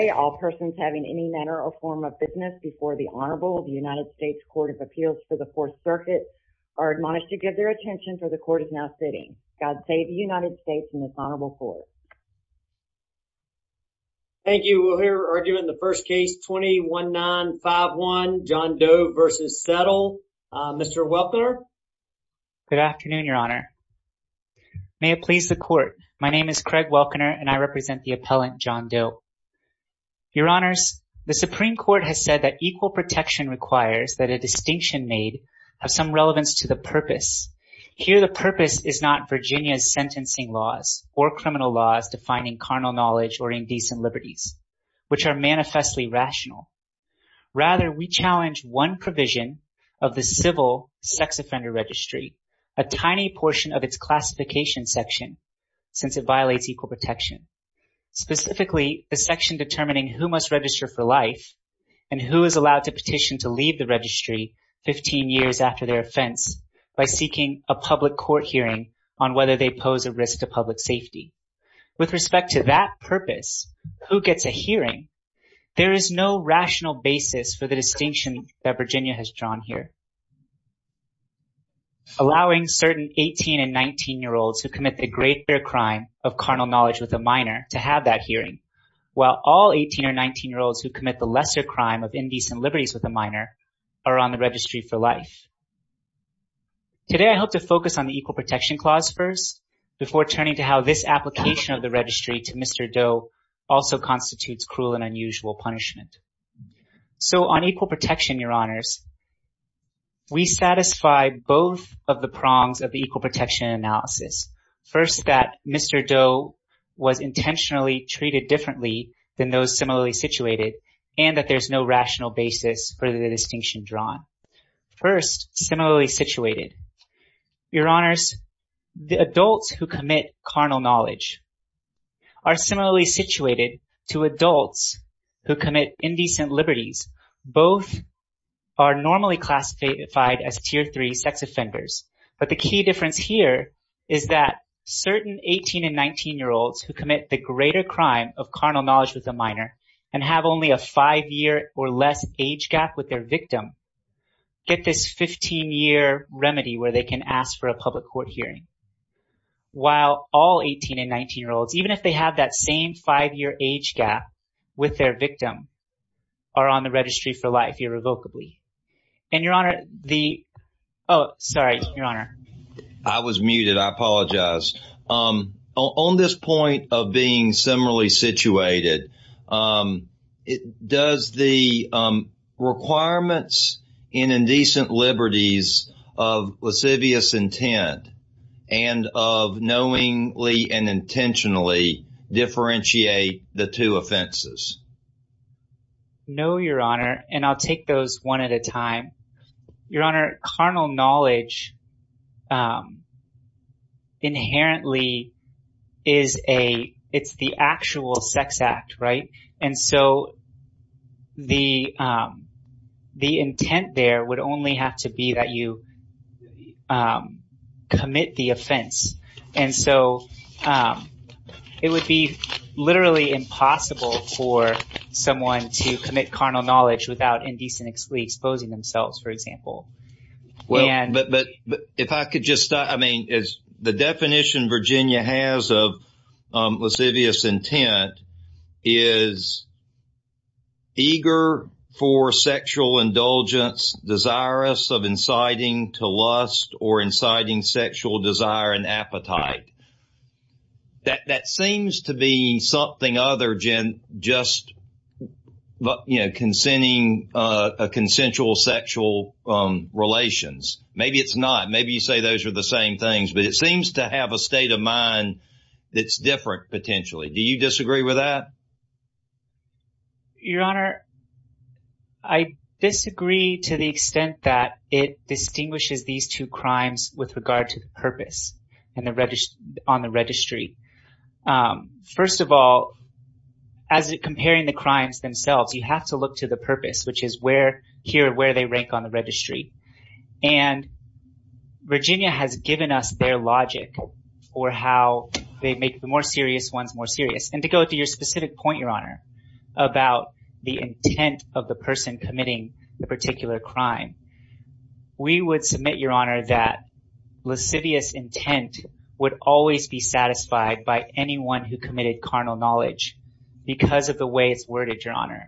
All persons having any manner or form of business before the Honorable the United States Court of Appeals for the Fourth Circuit are admonished to give their attention, for the court is now sitting. God save the United States and this honorable court. Thank you. We'll hear argument in the first case, 20-1951, John Doe versus Settle. Mr. Welkener. Good afternoon, Your Honor. May it please the court. My name is Craig Welkener, and I represent the appellant John Doe. Your Honors, the Supreme Court has said that equal protection requires that a distinction made have some relevance to the purpose. Here, the purpose is not Virginia's sentencing laws or criminal laws defining carnal knowledge or indecent liberties, which are manifestly rational. Rather, we challenge one provision of the Civil Sex Offender Registry, a tiny portion of its classification section, since it violates equal protection. Specifically, the section determining who must register for life and who is allowed to petition to leave the registry 15 years after their offense by seeking a public court hearing on whether they pose a risk to public safety. With respect to that purpose, who gets a hearing, there is no rational basis for the distinction that Virginia has drawn here. Allowing certain 18 and 19-year-olds who commit the greater crime of carnal knowledge with a minor to have that hearing, while all 18 or 19-year-olds who commit the lesser crime of indecent liberties with a minor are on the registry for life. Today, I hope to focus on the Equal Protection Clause first, before turning to how this application of the registry to Mr. Doe also constitutes cruel and unusual punishment. So on equal protection, Your Honors, we satisfy both of the prongs of the equal protection analysis. First, that Mr. Doe was intentionally treated differently than those similarly situated, and that there's no rational basis for the distinction drawn. First, similarly situated. Your Honors, the adults who commit carnal knowledge are similarly situated to adults who commit indecent liberties. Both are normally classified as Tier 3 sex offenders. But the key difference here is that certain 18 and 19-year-olds who commit the greater crime of carnal knowledge with a minor and have only a 5-year or less age gap with their victim get this 15-year remedy where they can ask for a public court hearing. While all 18 and 19-year-olds, even if they have that same 5-year age gap with their victim, are on the registry for life irrevocably. And Your Honor, Your Honor. I was muted. I apologize. On this point of being similarly situated, does the requirements in indecent liberties of lascivious intent and of knowingly and intentionally differentiate the two offenses? No, Your Honor, and I'll take those one at a time. Your Honor, carnal knowledge inherently it's the actual sex act, right? And so the intent there would only have to be that you commit the offense. And so it would be literally impossible for someone to commit carnal knowledge without indecently exposing themselves, for example. Well, but if I could just start, is the definition Virginia has of lascivious intent is eager for sexual indulgence, desirous of inciting to lust or inciting sexual desire and appetite. That seems to be something other than just, consenting, consensual sexual relations. Maybe it's not. Maybe you say those are the same things, but it seems to have a state of mind that's different potentially. Do you disagree with that? Your Honor, I disagree to the extent that it distinguishes these two crimes with regard to the purpose and on the registry. First of all, comparing the crimes themselves, you have to look to the purpose, which is where they rank on the registry. And Virginia has given us their logic for how they make the more serious ones more serious. And to go to your specific point, Your Honor, about the intent of the person committing the particular crime. We would submit, Your Honor, that lascivious intent would always be satisfied by anyone who committed carnal knowledge because of the way it's worded, Your Honor.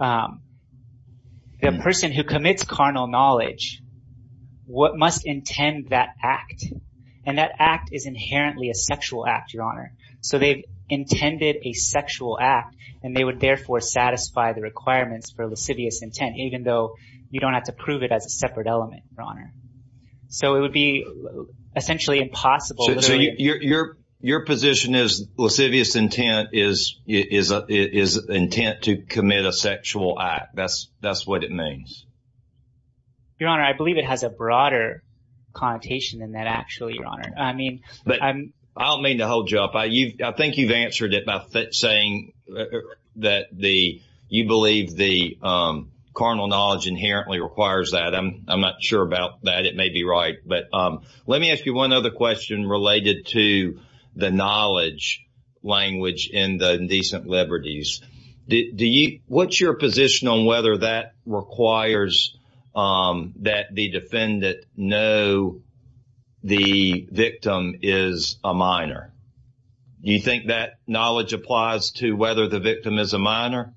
The person who commits carnal knowledge must intend that act, and that act is inherently a sexual act, Your Honor. So they've intended a sexual act, and they would therefore satisfy the requirements for lascivious intent, even though you don't have to prove it as a separate element, Your Honor. So it would be essentially impossible. So your position is lascivious intent is intent to commit a sexual act. That's what it means. Your Honor, I believe it has a broader connotation than that, actually, Your Honor. I mean, but I don't mean to hold you up. I think you've answered it by saying that you believe the carnal knowledge inherently requires that. I'm not sure about that. It may be right, but let me ask you one other question related to the knowledge language in the indecent liberties. What's your position on whether that requires that the defendant know the victim is a minor? Do you think that knowledge applies to whether the victim is a minor?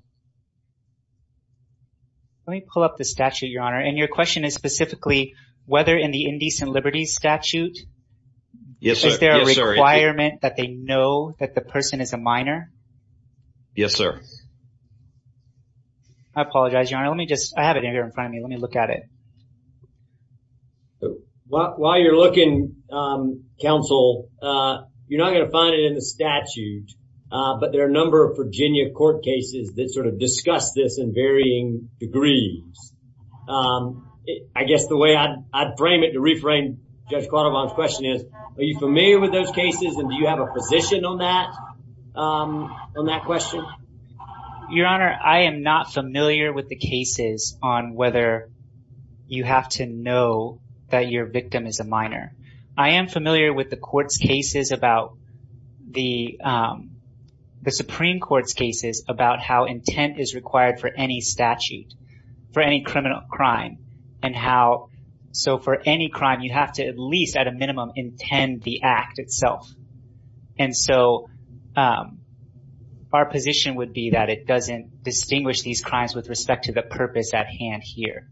Let me pull up the statute, Your Honor. And your question is specifically whether in the indecent liberties statute, yes, sir. Is there a requirement that they know that the person is a minor? Yes, sir. I apologize, Your Honor. I have it here in front of me. Let me look at it. While you're looking, counsel, you're not going to find it in the statute, but there are a number of Virginia court cases that sort of discuss this in varying degrees. I guess the way I'd frame it to reframe Judge Quattlebaum's question is, are you familiar with those cases, and do you have a position on that question? Your Honor, I am not familiar with the cases on whether you have to know that your victim is a minor. I am familiar with the court's cases about the Supreme Court's cases about how intent is required for any statute, for any criminal crime, and so for any crime you have to at least at a minimum intend the act itself. And so our position would be that it doesn't distinguish these crimes with respect to the purpose at hand here.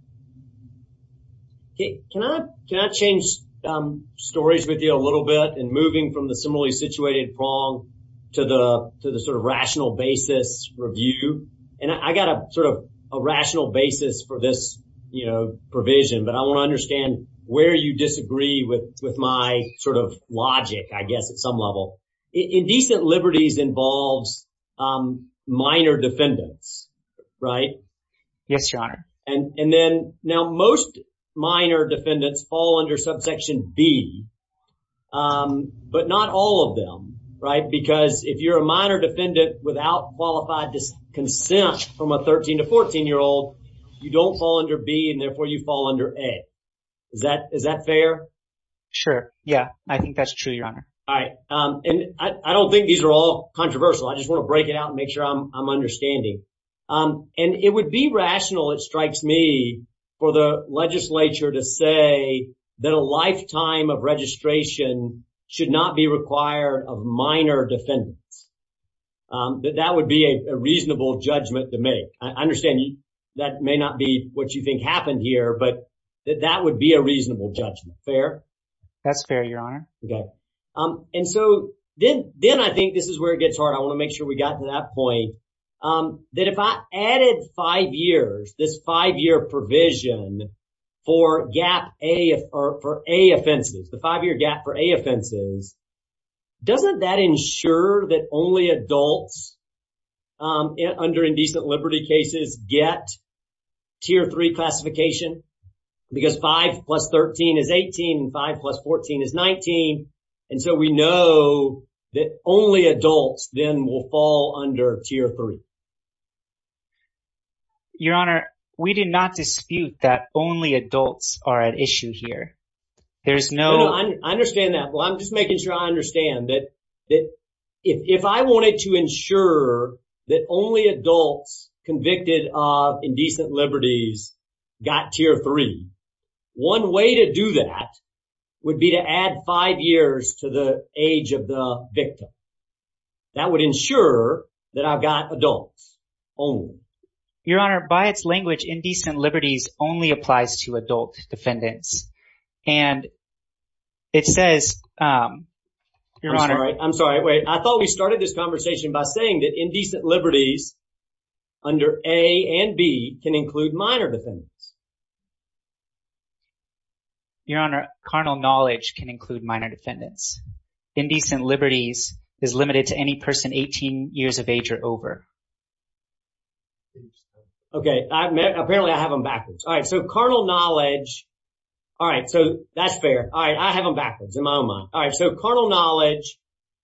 Can I change stories with you a little bit, and moving from the similarly situated prong to the sort of rational basis review? And I got a sort of a rational basis for this, provision, but I want to understand where you disagree with my sort of logic, I guess, at some level. Indecent liberties involves minor defendants, right? Yes, Your Honor. And then now most minor defendants fall under subsection B, but not all of them, right? Because if you're a minor defendant without qualified consent from a 13 to 14-year-old, you don't fall under B, and therefore you fall under A. Is that fair? Sure. Yeah, I think that's true, Your Honor. All right. And I don't think these are all controversial. I just want to break it out and make sure I'm understanding. And it would be rational, it strikes me, for the legislature to say that a lifetime of registration should not be required of minor defendants. That would be a reasonable judgment to make. I understand that may not be what you think happened here, but that would be a reasonable judgment. Fair? That's fair, Your Honor. Okay. And so then I think this is where it gets hard. I want to make sure we got to that point. That if I added 5 years, this 5-year provision for gap A, or for A offenses, the 5-year gap for A offenses, doesn't that ensure that only adults under indecent liberty cases get tier 3 classification? Because 5 plus 13 is 18 and 5 plus 14 is 19. And so we know that only adults then will fall under tier 3. Your Honor, we did not dispute that only adults are at issue here. There's no... I understand that. Well, I'm just making sure I understand that if I wanted to ensure that only adults convicted of indecent liberties got tier 3, one way to do that would be to add 5 years to the age of the victim. That would ensure that I've got adults only. Your Honor, by its language, indecent liberties only applies to adult defendants. And it says, Your Honor. I'm sorry. Wait, I thought we started this conversation by saying that indecent liberties under A and B can include minor defendants. Your Honor, carnal knowledge can include minor defendants. Indecent liberties is limited to any person 18 years of age or over. Okay, apparently I have them backwards. All right, so carnal knowledge. All right, so that's fair. All right, I have them backwards in my own mind. All right, so carnal knowledge.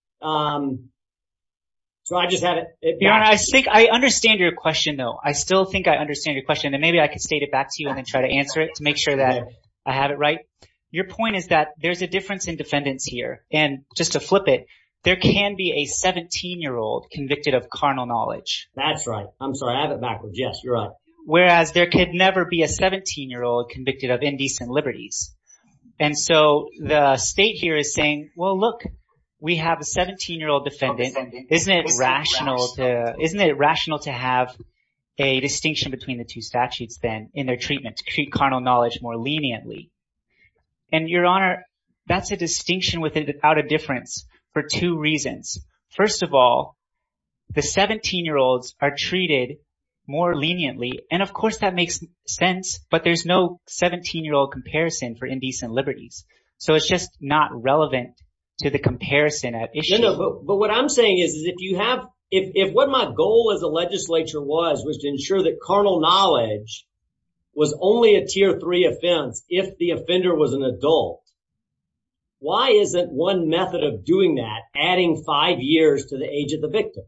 So I just had it. Your Honor, I think I understand your question, though. I still think I understand your question, and maybe I could state it back to you and then try to answer it to make sure that I have it right. Your point is that there's a difference in defendants here, and just to flip it, there can be a 17-year-old convicted of carnal knowledge. That's right. I'm sorry, I have it backwards. Yes, you're right. Whereas there could never be a 17-year-old convicted of indecent liberties. And so the state here is saying, well, look, we have a 17-year-old defendant. Isn't it rational to have a distinction between the two statutes then in their treatment, to treat carnal knowledge more leniently? And Your Honor, that's a distinction without a difference for two reasons. First of all, the 17-year-olds are treated more leniently, and of course that makes sense, but there's no 17-year-old comparison for indecent liberties. So it's just not relevant to the comparison at issue. No, but what I'm saying is if what my goal as a legislature was to ensure that carnal knowledge was only a tier 3 offense if the offender was an adult, why isn't one method of doing that adding 5 years to the age of the victim?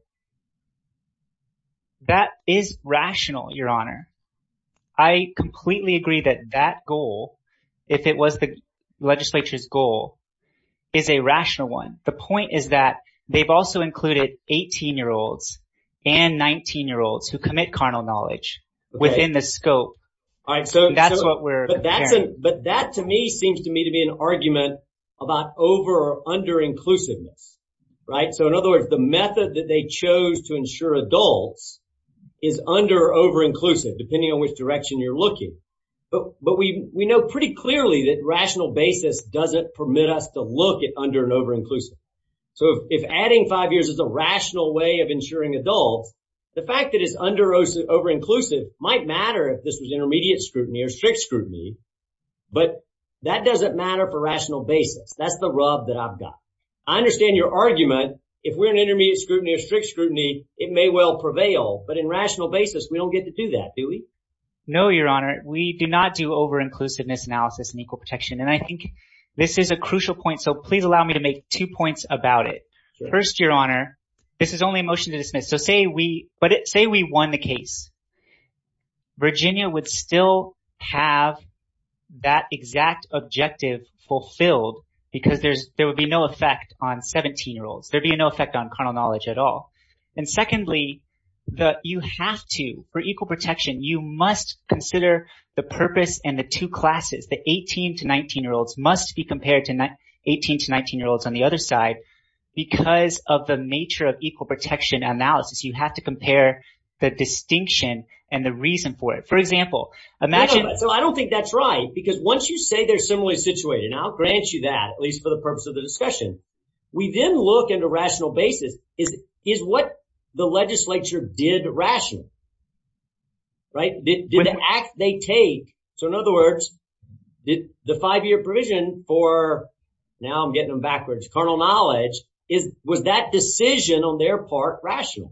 That is rational, Your Honor. I completely agree that goal, if it was the legislature's goal, is a rational one. The point is that they've also included 18-year-olds and 19-year-olds who commit carnal knowledge within the scope. All right, so that's what we're comparing. But that to me seems to be an argument about over or under inclusiveness, right? So in other words, the method that they chose to ensure adults is under or over inclusive, depending on which direction you're looking. But we know pretty clearly that rational basis doesn't permit us to look at under and over inclusive. So if adding 5 years is a rational way of ensuring adults, the fact that it's under or over inclusive might matter if this was intermediate scrutiny or strict scrutiny, but that doesn't matter for rational basis. That's the rub that I've got. I understand your argument. If we're in intermediate scrutiny or strict scrutiny, it may well prevail, but in rational basis, we don't get to do that, do we? No, Your Honor, we do not do over-inclusiveness analysis in equal protection, and I think this is a crucial point, so please allow me to make 2 points about it. Sure. First, Your Honor, this is only a motion to dismiss, so say we won the case. Virginia would still have that exact objective fulfilled because there would be no effect on 17-year-olds. There'd be no effect on carnal knowledge at all. And secondly, you have to, for equal protection, you must consider the purpose and the two classes. The 18 to 19-year-olds must be compared to 18 to 19-year-olds on the other side because of the nature of equal protection analysis. You have to compare the distinction and the reason for it. For example, imagine... No, so I don't think that's right, because once you say they're similarly situated, and I'll grant you that, at least for the purpose of the discussion, we then look into rational basis. Is what the legislature did rational? Right? Did the act they take, so in other words, did the 5-year provision for, now I'm getting them backwards, carnal knowledge, was that decision on their part rational?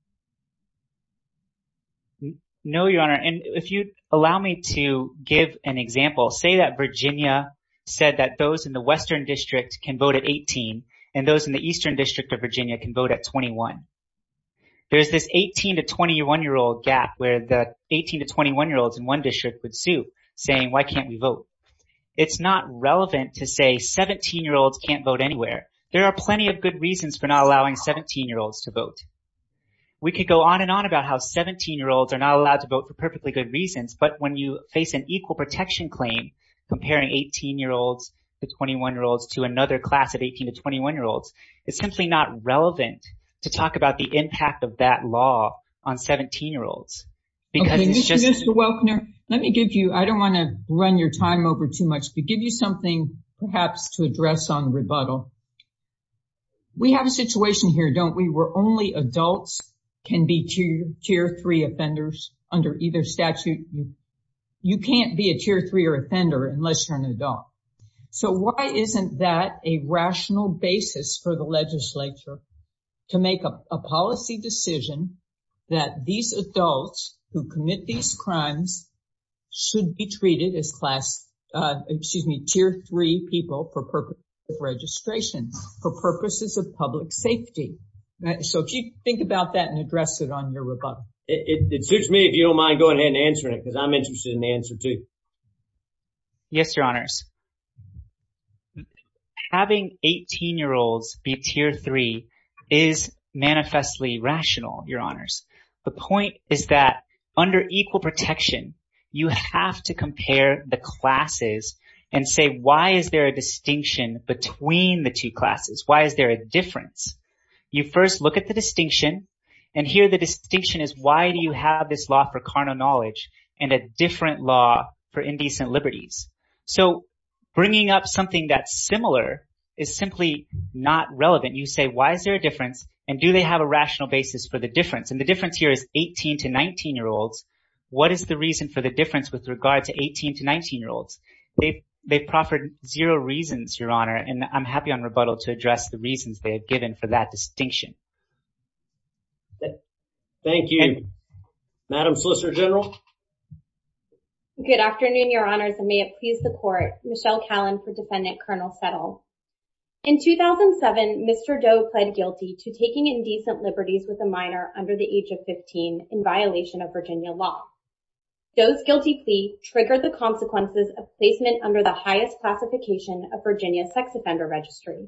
No, Your Honor. And if you allow me to give an example, say that Virginia said that those in the Western District can vote at 18 and those in the Eastern District of Virginia can vote at 21. There's this 18 to 21-year-old gap where the 18 to 21-year-olds in one district would sue, saying, why can't we vote? It's not relevant to say 17-year-olds can't vote anywhere. There are plenty of good reasons for not allowing 17-year-olds to vote. we could go on and on about how 17-year-olds are not allowed to vote for perfectly good reasons, but when you face an equal protection claim comparing 18-year-olds to 21-year-olds to another class of 18 to 21-year-olds, it's simply not relevant to talk about the impact of that law on 17-year-olds. Because okay, it's just... Mr. Welkner, let me give you, I don't want to run your time over too much, but give you something perhaps to address on rebuttal. We have a situation here, don't we, where only adults can be tier 3 offenders under either statute. You can't be a tier 3 offender unless you're an adult. So why isn't that a rational basis for the legislature to make a policy decision that these adults who commit these crimes should be treated as tier 3 people for purposes of registration, for purposes of public safety? So if you think about that and address it on your rebuttal. It suits me if you don't mind going ahead and answering it, because I'm interested in the answer too. Yes, Your Honors. Having 18-year-olds be tier 3 is manifestly rational, Your Honors. The point is that under equal protection, you have to compare the classes and say, why is there a distinction between the two classes? Why is there a difference? You first look at the distinction, and here the distinction is, why do you have this law for carnal knowledge and a different law for indecent liberties? So bringing up something that's similar is simply not relevant. You say, why is there a difference? And do they have a rational basis for the difference? And the difference here is 18 to 19-year-olds. What is the reason for the difference with regard to 18 to 19-year-olds? They've proffered 0 reasons, Your Honor, and I'm happy on rebuttal to address the reasons they have given for that distinction. Thank you. Madam Solicitor General. Good afternoon, Your Honors, and may it please the Court. Michelle Callan for Defendant Colonel Settle. In 2007, Mr. Doe pled guilty to taking indecent liberties with a minor under the age of 15 in violation of Virginia law. Doe's guilty plea triggered the consequences of placement under the highest classification of Virginia's sex offender registry.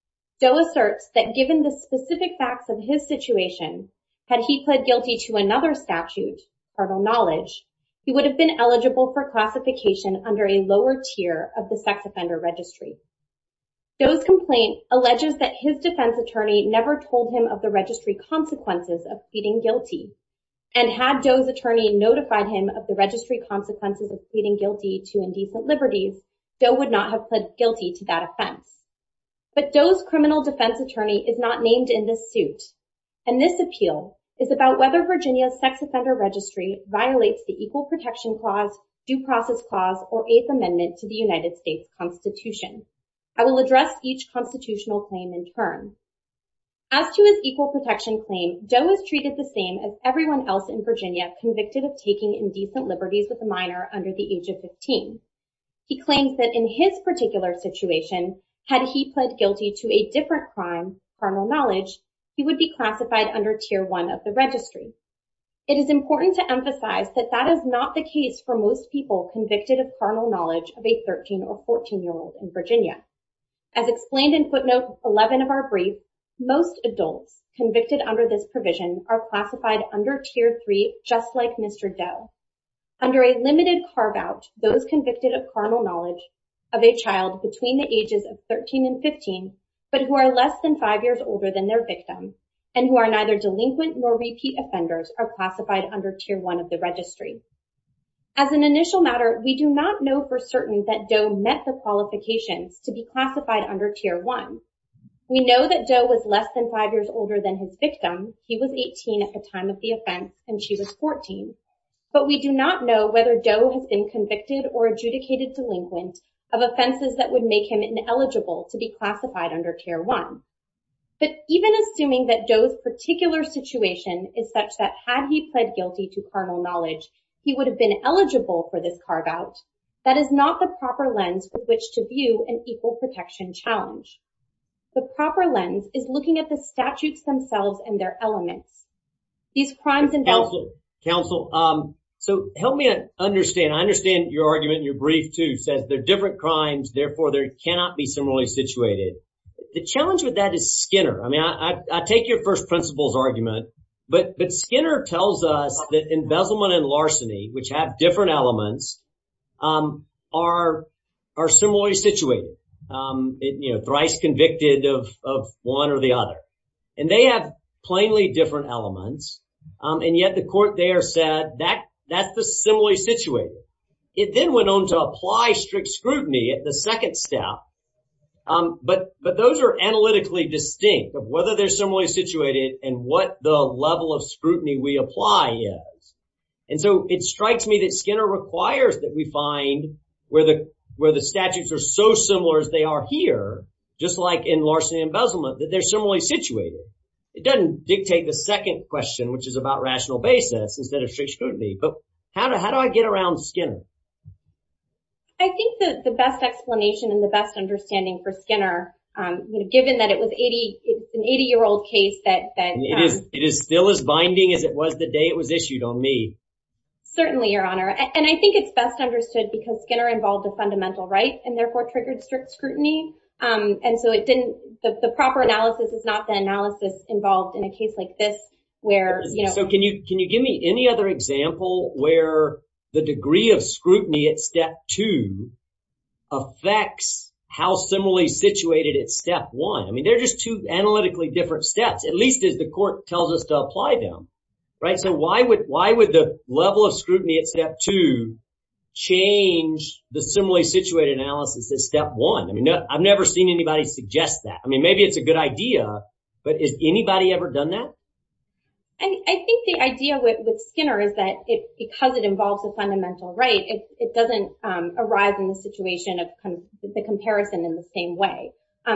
Doe asserts that given the specific facts of his situation, had he pled guilty to another statute, carnal knowledge, he would have been eligible for classification under a lower tier of the sex offender registry. Doe's complaint alleges that his defense attorney never told him of the registry consequences of pleading guilty, and had Doe's attorney notified him of the registry consequences of pleading guilty to indecent liberties, Doe would not have pled guilty to that offense. But Doe's criminal defense attorney is not named in this suit, and this appeal is about whether Virginia's sex offender registry violates the Equal Protection Clause, Due Process Clause, or 8th Amendment to the United States Constitution. I will address each constitutional claim in turn. As to his equal protection claim, Doe is treated the same as everyone else in Virginia convicted of taking indecent liberties with a minor under the age of 15. He claims that in his particular situation, had he pled guilty to a different crime, carnal knowledge, he would be classified under Tier 1 of the registry. It is important to emphasize that that is not the case for most people convicted of carnal knowledge of a 13 or 14-year-old in Virginia. As explained in footnote 11 of our brief, most adults convicted under this provision are classified under Tier 3, just like Mr. Doe. Under a limited carve-out, those convicted of carnal knowledge of a child between the ages of 13 and 15, but who are less than 5 years older than their victim, and who are neither delinquent nor repeat offenders, are classified under Tier 1 of the registry. As an initial matter, we do not know for certain that Doe met the qualifications to be classified under Tier 1. We know that Doe was less than 5 years older than his victim. He was 18 at the time of the offense, and she was 14. But we do not know whether Doe has been convicted or adjudicated delinquent of offenses that would make him ineligible to be classified under Tier 1. But even assuming that Doe's particular situation is such that had he pled guilty to carnal knowledge, he would have been eligible for this carve-out, that is not the proper lens with which to view an equal protection challenge. The proper lens is looking at the statutes themselves and their elements. These crimes involve... Counsel, so help me understand. I understand your argument in your brief, too, says they're different crimes, therefore they cannot be similarly situated. The challenge with that is Skinner. I mean, I take your first principles argument, But Skinner tells us that embezzlement and larceny, which have different elements, are similarly situated. Thrice convicted of one or the other. And they have plainly different elements. And yet the court there said that's the similarly situated. It then went on to apply strict scrutiny at the second step. But those are analytically distinct of whether they're similarly situated and what the level of scrutiny we apply is. And so it strikes me that Skinner requires that we find where the statutes are so similar as they are here, just like in larceny and embezzlement, that they're similarly situated. It doesn't dictate the second question, which is about rational basis instead of strict scrutiny. But how do I get around Skinner? I think that the best explanation and the best understanding for Skinner, given that it's an 80-year-old case it is still as binding as it was the day it was issued on me. Certainly, Your Honor. And I think it's best understood because Skinner involved a fundamental right and therefore triggered strict scrutiny. And so the proper analysis is not the analysis involved in a case like this where, So can you give me any other example where the degree of scrutiny at step 2 affects how similarly situated at step 1? I mean, they're just two analytically different steps, at least as the court tells us to apply them, right? So why would the level of scrutiny at step 2 change the similarly situated analysis at step 1? I mean, I've never seen anybody suggest that. I mean, maybe it's a good idea, but has anybody ever done that? I think the idea with Skinner is that because it involves a fundamental right, it doesn't arise in the situation of kind of the comparison in the same way.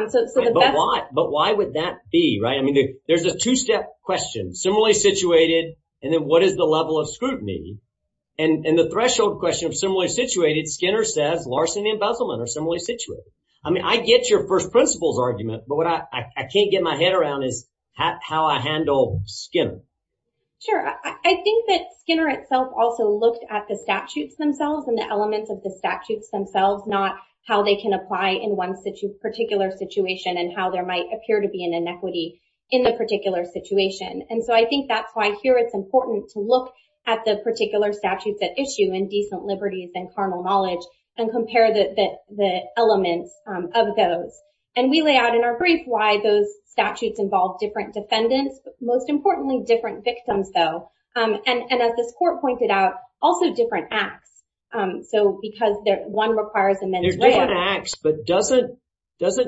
But why would that be, right? I mean, there's a 2-step question, similarly situated, and then what is the level of scrutiny? And the threshold question of similarly situated, Skinner says larceny and embezzlement are similarly situated. I mean, I get your first principles argument, but what I can't get my head around is how I handle Skinner. Sure. I think that Skinner itself also looked at the statutes themselves and the elements of the statutes themselves, not how they can apply in one particular situation and how there might appear to be an inequity in the particular situation. And so I think that's why here it's important to look at the particular statutes at issue, indecent liberties and carnal knowledge, and compare the elements of those. And we lay out in our brief why those statutes involve different defendants, but most importantly, different victims, though. And as this court pointed out, also different acts. So because one requires a mens rea. There's different acts, but doesn't, I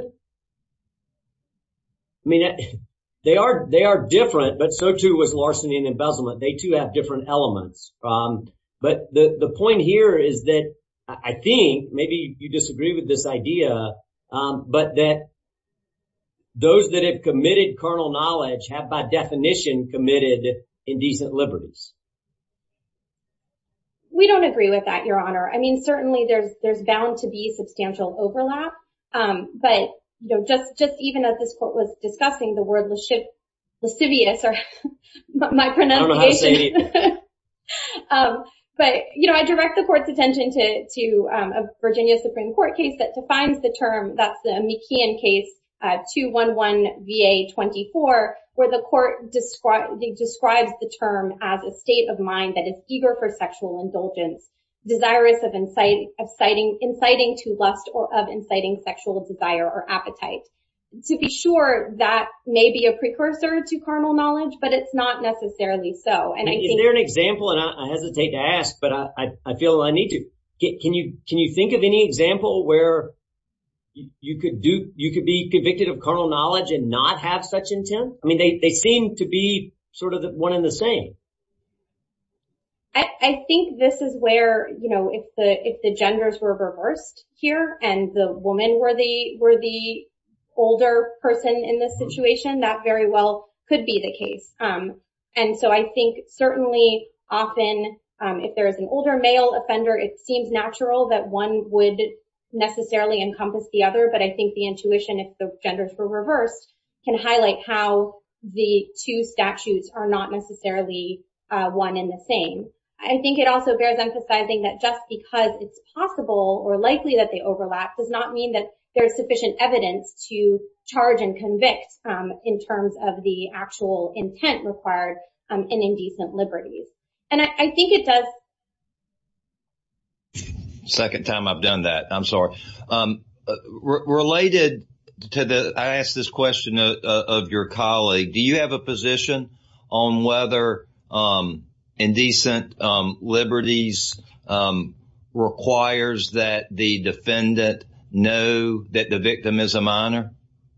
mean, they are different, but so too was larceny and embezzlement. They too have different elements. But the point here is that I think, maybe you disagree with this idea, but that those that have committed carnal knowledge have by definition committed indecent liberties. We don't agree with that, Your Honor. I mean, certainly there's bound to be substantial overlap. But, just even as this court was discussing the word lascivious, or my pronunciation. I don't know how to say it either. But, I direct the court's attention to a Virginia Supreme Court case that defines the term. That's the McKeon case, 211 VA 24, where the court describes the term as a state of mind that is eager for sexual indulgence, desirous of inciting to lust or of inciting sexual desire or appetite. To be sure, that may be a precursor to carnal knowledge, but it's not necessarily so. And is there an example? And I hesitate to ask, but I feel I need to. Can you think of any example where you could be convicted of carnal knowledge and not have such intent? I mean, they seem to be sort of the one and the same. I think this is where, if the genders were reversed here and the woman were the older person in this situation, that very well could be the case. And so I think certainly often, if there is an older male offender, it seems natural that one would necessarily encompass the other. But I think the intuition, if the genders were reversed, can highlight how the two statutes are not necessarily one and the same. I think it also bears emphasizing that just because it's possible or likely that they overlap does not mean that there's sufficient evidence to charge and convict in terms of the actual intent required and indecent liberties. And I think it does. Second time I've done that. I'm sorry. Related to I asked this question of your colleague. Do you have a position on whether indecent liberties requires that the defendant know that the victim is a minor?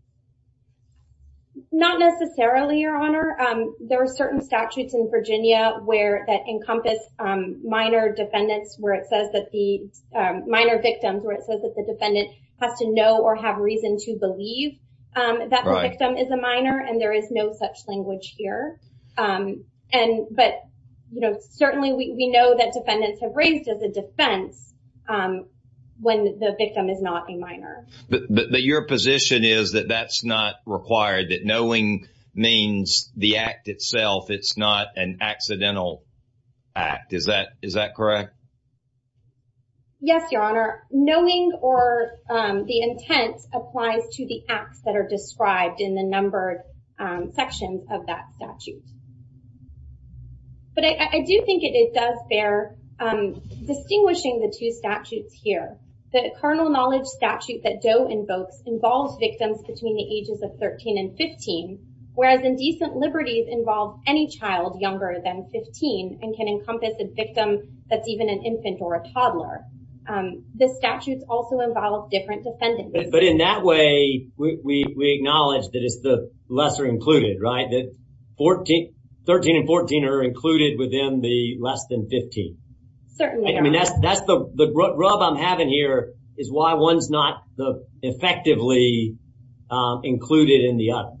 Not necessarily, Your Honor. There are certain statutes in Virginia that encompass minor defendants, where it says that the minor victims, where it says that the defendant has to know or have reason to believe that the victim is a minor, and there is no such language here. But certainly we know that defendants have raised as a defense when the victim is not a minor. But your position is that that's not required, that knowing means the act itself, it's not an accidental act. Is that correct? Yes, Your Honor. Knowing or the intent applies to the acts that are described in the numbered sections of that statute. But I do think it does bear distinguishing the two statutes here. The carnal knowledge statute that Doe invokes involves victims between the ages of 13 and 15, whereas indecent liberties involve any child younger than 15 and can encompass a victim that's even an infant or a toddler. The statutes also involve different defendants. But in that way, we acknowledge that it's the lesser included, right? That 13 and 14 are included within the less than 15. Certainly. I mean, that's the rub I'm having here is why one's not effectively included in the other.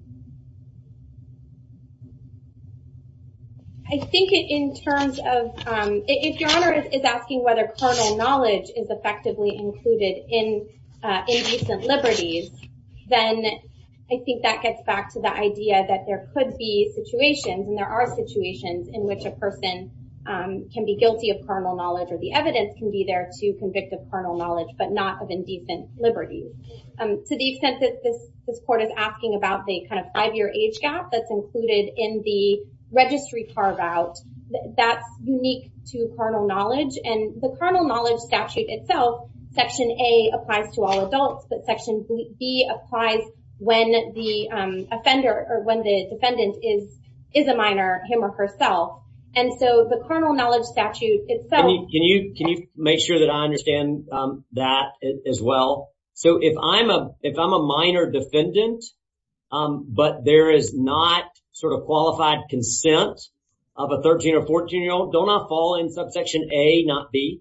I think in terms of, if Your Honor is asking whether carnal knowledge is effectively included in indecent liberties, then I think that gets back to the idea that there could be situations, and there are situations in which a person can be guilty of carnal knowledge, or the evidence can be there to convict of carnal knowledge, but not of indecent liberties. To the extent that this court is asking about the kind of 5-year age gap that's included in the registry carve-out, that's unique to carnal knowledge. And the carnal knowledge statute itself, Section A applies to all adults, but Section B applies when the offender or when the defendant is a minor, him or herself. And so the carnal knowledge statute itself. Can you make sure that I understand that as well? So if I'm a minor defendant, but there is not sort of qualified consent of a 13 or 14-year-old, don't I fall in subsection A, not B?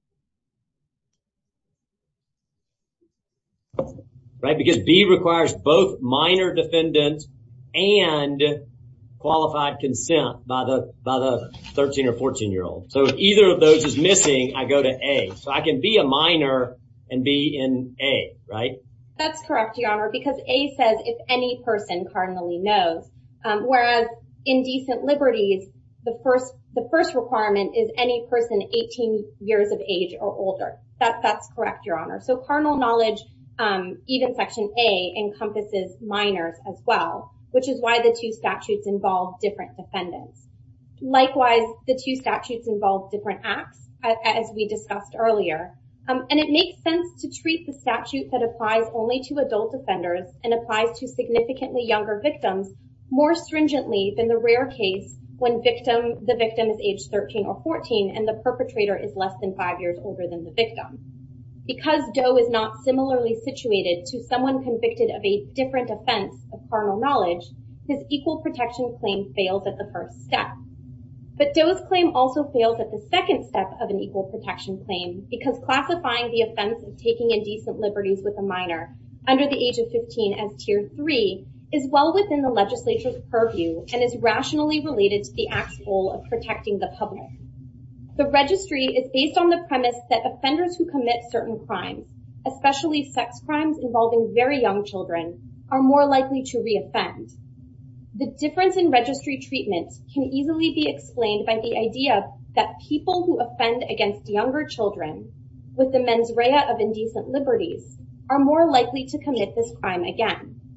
Right? Because B requires both minor defendant and qualified consent by the 13 or 14-year-old. So if either of those is missing, I go to A. So I can be a minor and be in A, right? That's correct, Your Honor, because A says if any person carnally knows, whereas indecent liberties, the first requirement is any person 18 years of age or older. That's correct, Your Honor. So carnal knowledge, even Section A, encompasses minors as well, which is why the two statutes involve different defendants. Likewise, the two statutes involve different acts, as we discussed earlier. And it makes sense to treat the statute that applies only to adult offenders and applies to significantly younger victims more stringently than the rare case when the victim is age 13 or 14 and the perpetrator is less than 5 years older than the victim. Because Doe is not similarly situated to someone convicted of a different offense of carnal knowledge, his equal protection claim fails at the first step. But Doe's claim also fails at the second step of an equal protection claim because classifying the offense of taking indecent liberties with a minor under the age of 15 as Tier 3 is well within the legislature's purview and is rationally related to the Act's goal of protecting the public. The registry is based on the premise that offenders who commit certain crimes, especially sex crimes involving very young children, are more likely to reoffend. The difference in registry treatment can easily be explained by the idea that people who offend against younger children with the mens rea of indecent liberties are more likely to commit this crime again.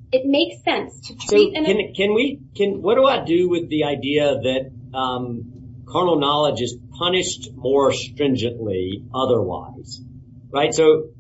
it makes sense to treat. What do I do with the idea that carnal knowledge is punished more stringently otherwise, right? So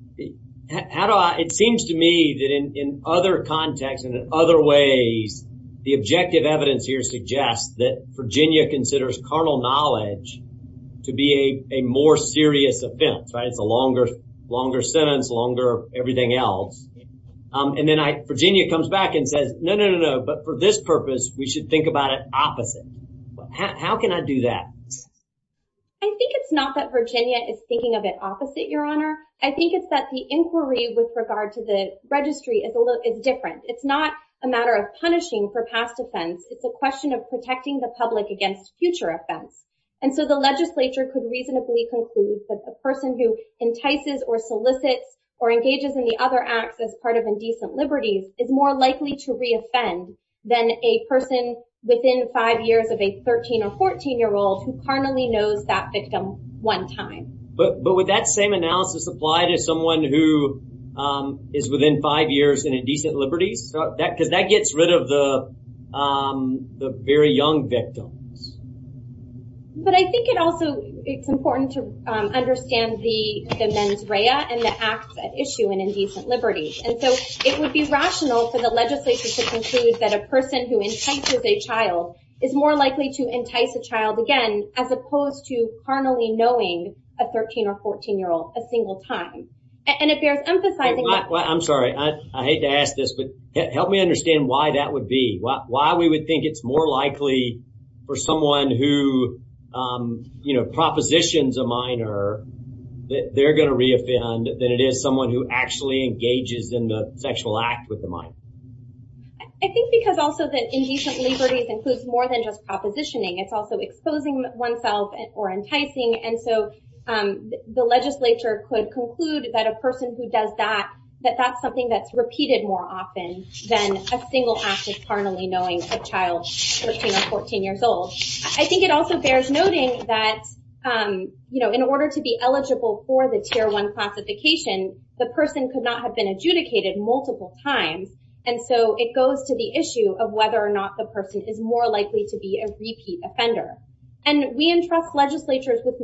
it seems to me that in other contexts and in other ways, the objective evidence here suggests that Virginia considers carnal knowledge to be a more serious offense, right? It's a longer sentence, longer everything else. And then Virginia comes back and says, no, but for this purpose, we should think about it opposite. How can I do that? I think it's not that Virginia is thinking of it opposite, Your Honor. I think it's that the inquiry with regard to the registry is different. It's not a matter of punishing for past offense. It's a question of protecting the public against future offense. And so the legislature could reasonably conclude that a person who entices or solicits or engages in the other acts as part of indecent liberties is more likely to reoffend than a person within 5 years of a 13 or 14-year-old who carnally knows that victim one time. But would that same analysis apply to someone who is within 5 years in indecent liberties? So because that gets rid of the very young victims. But I think it's important to understand the mens rea and the acts at issue in indecent liberties. And so it would be rational for the legislature to conclude that a person who entices a child is more likely to entice a child again, as opposed to carnally knowing a 13 or 14-year-old a single time. And it bears emphasizing I'm sorry, I hate to ask this, but help me understand why that would be. Why we would think it's more likely for someone who propositions a minor that they're going to reoffend than it is someone who actually engages in the sexual act with the minor. I think because also that indecent liberties includes more than just propositioning. It's also exposing oneself or enticing. And so the legislature could conclude that a person who does that's something that's repeated more often than a single act of carnally knowing a child 13 or 14 years old. I think it also bears noting that, in order to be eligible for the Tier 1 classification, the person could not have been adjudicated multiple times. And so it goes to the issue of whether or not the person is more likely to be a repeat offender. And we entrust legislatures with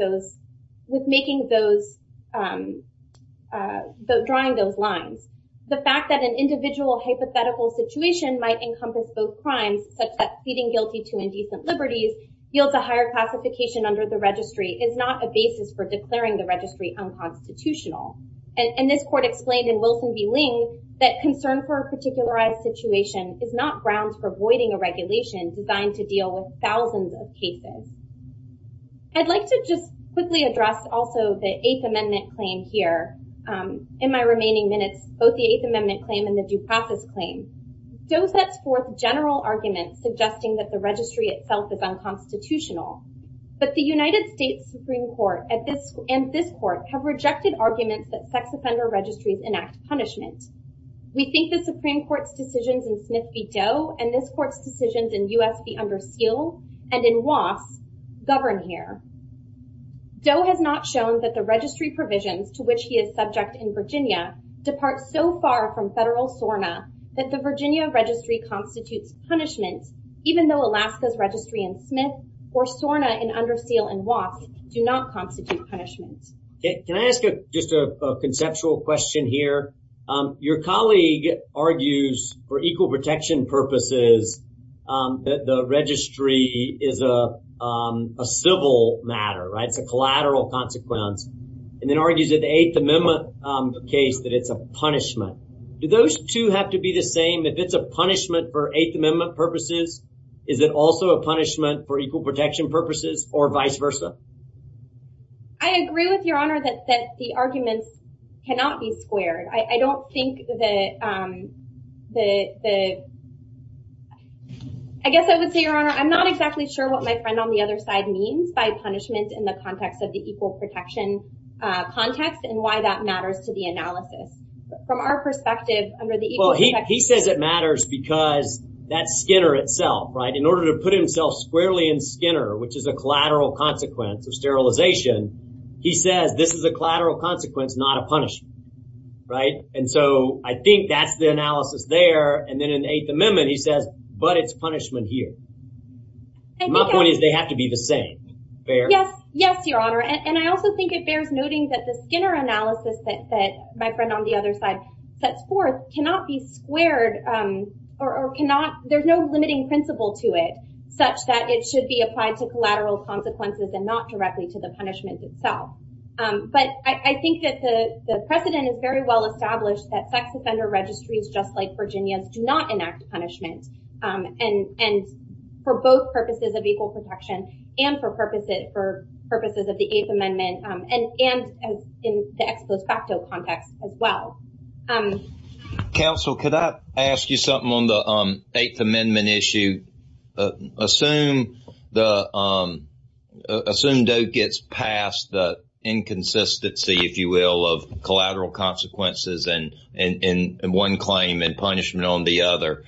drawing those lines. The fact that an individual hypothetical situation might encompass both crimes, such that pleading guilty to indecent liberties yields a higher classification under the registry, is not a basis for declaring the registry unconstitutional. And this court explained in Wilson v. Ling that concern for a particularized situation is not grounds for voiding a regulation designed to deal with thousands of cases. I'd like to just quickly address also the Eighth Amendment claim here. In my remaining minutes, both the Eighth Amendment claim and the due process claim. Doe sets forth general arguments suggesting that the registry itself is unconstitutional. But the United States Supreme Court and this court have rejected arguments that sex offender registries enact punishment. We think the Supreme Court's decisions in Smith v. Doe and this court's decisions in U.S. v. Under Seal and in Wass govern here. Doe has not shown that the registry provisions to which he is subject in Virginia depart so far from federal SORNA that the Virginia registry constitutes punishment, even though Alaska's registry in Smith or SORNA in Under Seal and Wass do not constitute punishment. Can I ask just a conceptual question here? Your colleague argues for equal protection purposes that the registry is a civil matter, right? It's a collateral consequence, and then argues that the Eighth Amendment case that it's a punishment. Do those two have to be the same? If it's a punishment for Eighth Amendment purposes, is it also a punishment for equal protection purposes, or vice versa? I agree with Your Honor that the arguments cannot be squared. I don't think that I guess I would say, Your Honor, I'm not exactly sure what my friend on the other side means by punishment in the context of the equal protection context and why that matters to the analysis. From our perspective, under the equal protection... he says it matters because that's Skinner itself, right? In order to put himself squarely in Skinner, which is a collateral consequence of sterilization, he says this is a collateral consequence, not a punishment. right? And so I think that's the analysis there. And then in the Eighth Amendment, he says, but it's punishment here. My point is they have to be the same. Fair? Yes, Your Honor. And I also think it bears noting that the Skinner analysis that my friend on the other side sets forth cannot be squared, or cannot, there's no limiting principle to it, such that it should be applied to collateral consequences and not directly to the punishment itself. But I think that the precedent is very well established that sex offender registries, just like Virginia's, do not enact punishment, and for both purposes of equal protection and for purposes of the Eighth Amendment, and as in the ex post facto context as well. Counsel, could I ask you something on the Eighth Amendment issue? Assume Doe gets past the inconsistency, if you will, of collateral consequences and one claim and punishment on the other.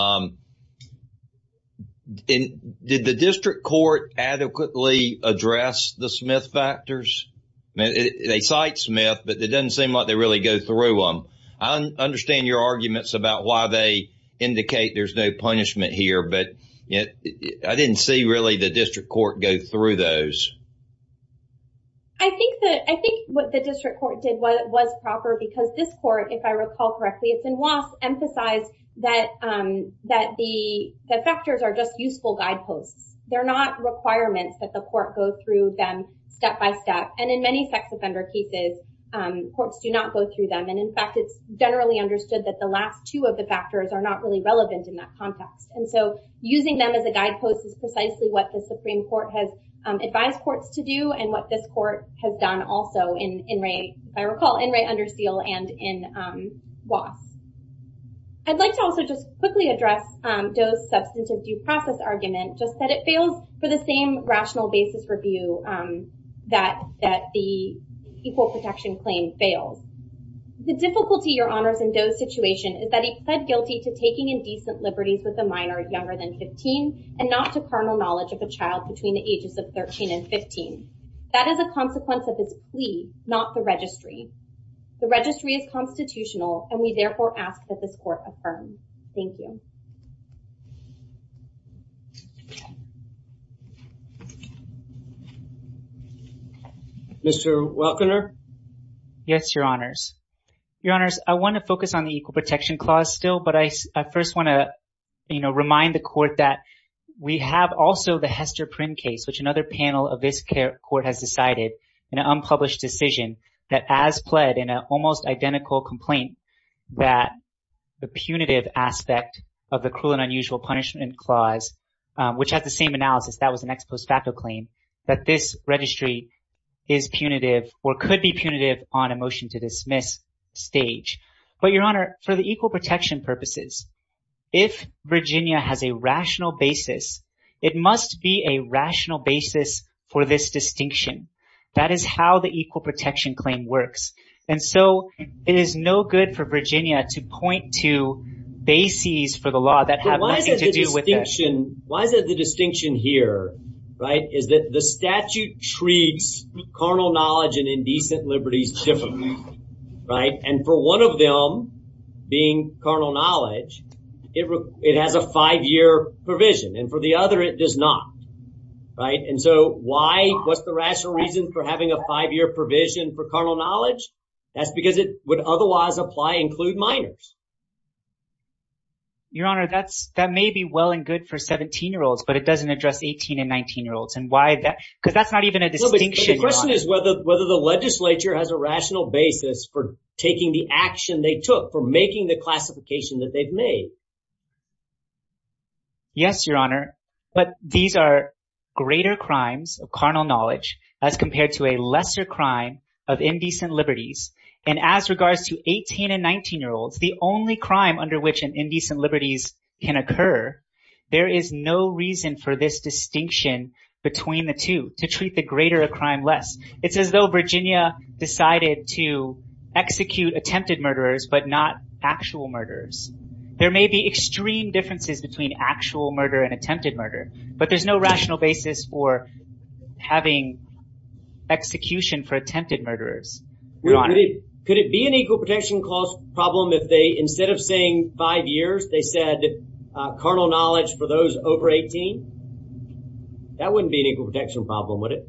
Did the district court adequately address the Smith factors? I mean, they cite Smith, but it doesn't seem like they really go through them. I understand your arguments about why they indicate there's no punishment here, but I didn't see really the district court go through those. I think what the district court did was proper, because this court, if I recall correctly, it's in WAS, emphasized that the factors are just useful guideposts. They're not requirements that the court go through them step by step. And in many sex offender cases, courts do not go through them. And in fact, it's generally understood that the last two of the factors are not really relevant in that context. And so using them as a guidepost is precisely what the Supreme Court has advised courts to do, and what this court has done also in Ray, if I recall, in Ray under seal and in WAS. I'd like to also just quickly address Doe's substantive due process argument, just that it fails for the same rational basis review that the equal protection claim fails. The difficulty, Your Honors, in Doe's situation is that he pled guilty to taking indecent liberties with a minor younger than 15 and not to carnal knowledge of a child between the ages of 13 and 15. That is a consequence of his plea, not the registry. The registry is constitutional, and we therefore ask that this court affirm. Thank you. Mr. Welkener? Yes, Your Honors. Your Honors, I want to focus on the Equal Protection Clause still, but I first want to, remind the court that we have also the Hester Prynne case, which another panel of this court has decided in an unpublished decision that, as pled in an almost identical complaint, that the punitive aspect of the Cruel and Unusual Punishment Clause, which has the same analysis, that was an ex post facto claim, that this registry is punitive or could be punitive on a motion to dismiss stage. But, Your Honor, for the equal protection purposes, if Virginia has a rational basis, it must be a rational basis for this distinction. That is how the equal protection claim works. And so it is no good for Virginia to point to bases for the law that have nothing to do with that. Why is it the distinction here, right, is that the statute treats carnal knowledge and indecent liberties differently, right? And for one of them, being carnal knowledge, it has a 5-year provision, and for the other, it does not, right? And so what's the rational reason for having a 5-year provision for carnal knowledge? That's because it would otherwise include minors. Your Honor, that may be well and good for 17-year-olds, but it doesn't address 18 and 19-year-olds. And why that? Because that's not even a distinction. No, but the question is whether the legislature has a rational basis for taking the action they took, for making the classification that they've made. Yes, Your Honor, but these are greater crimes of carnal knowledge as compared to a lesser crime of indecent liberties. And as regards to 18 and 19-year-olds, the only crime under which an indecent liberties can occur, there is no reason for this distinction between the two, to treat the greater a crime less. It's as though Virginia decided to execute attempted murderers, but not actual murderers. There may be extreme differences between actual murder and attempted murder, but there's no rational basis for having execution for attempted murderers. could it be an equal protection clause problem if they, instead of saying 5 years, they said carnal knowledge for those over 18? That wouldn't be an equal protection problem, would it?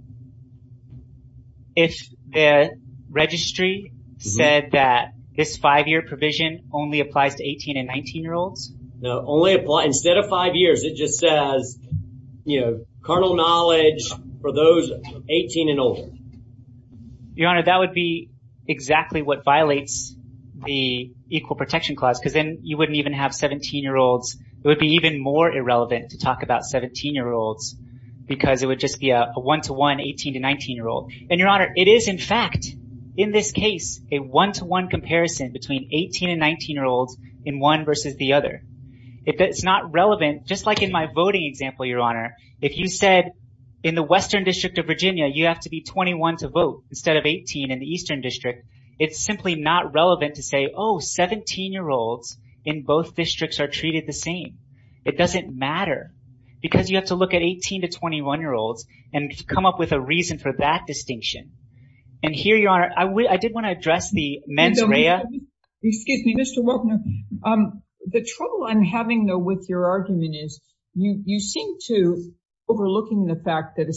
If the registry said that this 5-year provision only applies to 18 and 19-year-olds? No, only apply, instead of 5 years, it just says, carnal knowledge for those 18 and older. Your Honor, that would be exactly what violates the equal protection clause, because then you wouldn't even have 17-year-olds. It would be even more irrelevant to talk about 17-year-olds because it would just be a 1-to-1 18 to 19-year-old. And Your Honor, it is in fact, in this case, a 1-to-1 comparison between 18 and 19-year-olds in one versus the other. It's not relevant, just like in my voting example, Your Honor, if you said in the Western District of Virginia, you have to be 21 to vote instead of 18 in the Eastern District, it's simply not relevant to say, 17-year-olds in both districts are treated the same. It doesn't matter because you have to look at 18 to 21-year-olds and come up with a reason for that distinction. And here, Your Honor, I did want to address the mens rea. Excuse me, Mr. Welkner. The trouble I'm having, though, with your argument is you seem to overlooking the fact that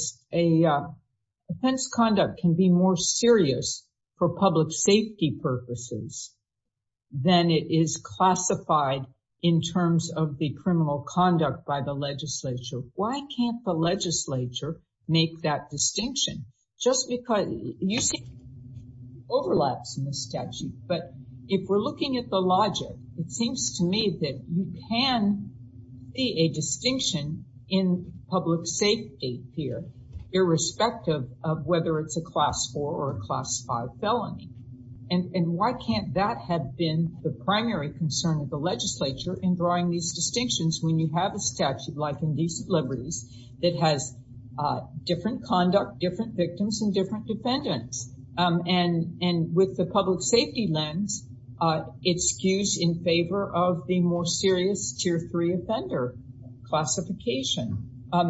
offense conduct can be more serious for public safety purposes than it is classified in terms of the criminal conduct by the legislature. Why can't the legislature make that distinction? Just because you see overlaps in the statute, but if we're looking at the logic, it seems to me that you can see a distinction in public safety here, irrespective of whether it's a class 4 or a class 5 felony. And why can't that have been the primary concern of the legislature in drawing these distinctions when you have a statute like Indecent Liberties that has different conduct, different victims, and different defendants? And with the public safety lens, it skews in favor of the more serious Tier 3 offender classification.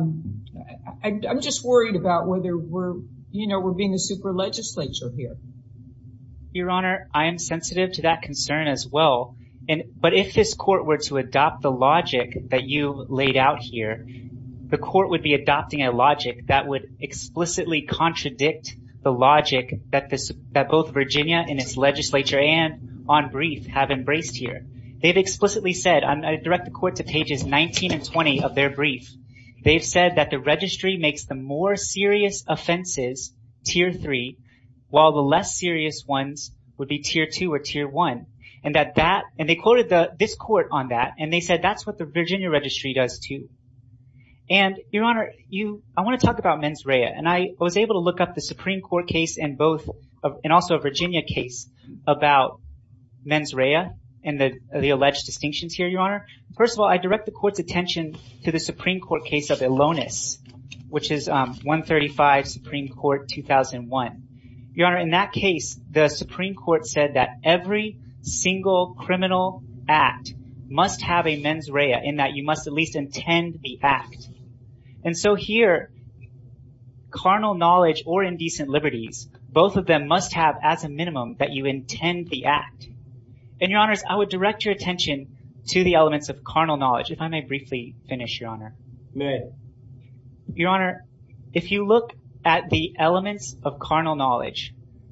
I'm just worried about whether we're being a super legislature here. Your Honor, I am sensitive to that concern as well. But if this court were to adopt the logic that you laid out here, the court would be adopting a logic that would explicitly contradict the logic that both Virginia in its legislature and on brief have embraced here. They've explicitly said, I direct the court to pages 19 and 20 of their brief. They've said that the registry makes the more serious offenses Tier 3, while the less serious ones would be Tier 2 or Tier 1. And they quoted this court on that, and they said that's what the Virginia registry does too. And Your Honor, I want to talk about mens rea, and I was able to look up the Supreme Court case and also a Virginia case about mens rea and the alleged distinctions here, Your Honor. First of all, I direct the court's attention to the Supreme Court case of Elonis, which is 135 Supreme Court 2001. Your Honor, in that case, the Supreme Court said that every single criminal act must have a mens rea in that you must at least intend the act. And so here, carnal knowledge or indecent liberties, both of them must have as a minimum that you intend the act. And Your Honors, I would direct your attention to the elements of carnal knowledge, if I may briefly finish, Your Honor. May. Your Honor, if you look at the elements of carnal knowledge,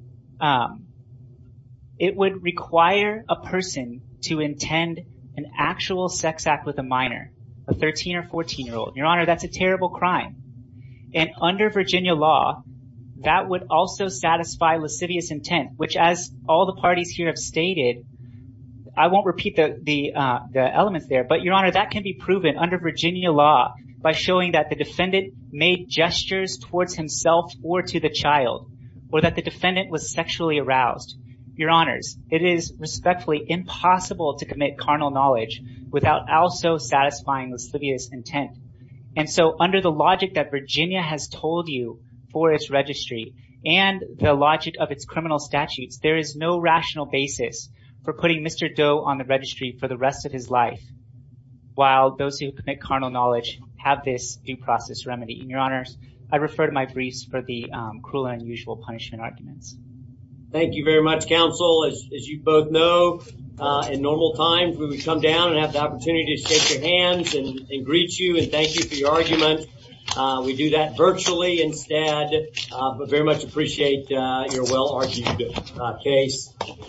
it would require a person to intend an actual sex act with a minor, a 13 or 14-year-old. Your Honor, that's a terrible crime. And under Virginia law, that would also satisfy lascivious intent, which, as all the parties here have stated, I won't repeat the elements there, but Your Honor, that can be proven under Virginia law by showing that the defendant made gestures towards himself or to the child, or that the defendant was sexually aroused. Your Honors, it is respectfully impossible to commit carnal knowledge without also satisfying lascivious intent. And so under the logic that Virginia has told you for its registry and the logic of its criminal statutes, there is no rational basis for putting Mr. Doe on the registry for the rest of his life, while those who commit carnal knowledge have this due process remedy. And Your Honors, I refer to my briefs for the cruel and unusual punishment arguments. Thank you very much, counsel. As you both know, in normal times, we would come down and have the opportunity to shake your hands and greet you and thank you for your argument. We do that virtually instead, but very much appreciate your well-argued case.